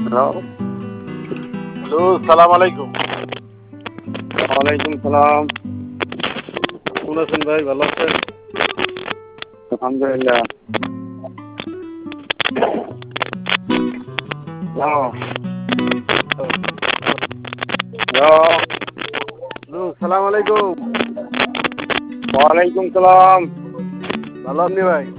Hello. Hello, সালাম আলাইকুম। ওয়ালাইকুম সালাম। কেমন আছেন ভাই? ভালো আছেন? আলহামদুলিল্লাহ। হ্যালো। হ্যালো। হ্যালো, সালাম আলাইকুম। ওয়ালাইকুম সালাম। ভালো আপনি ভাই?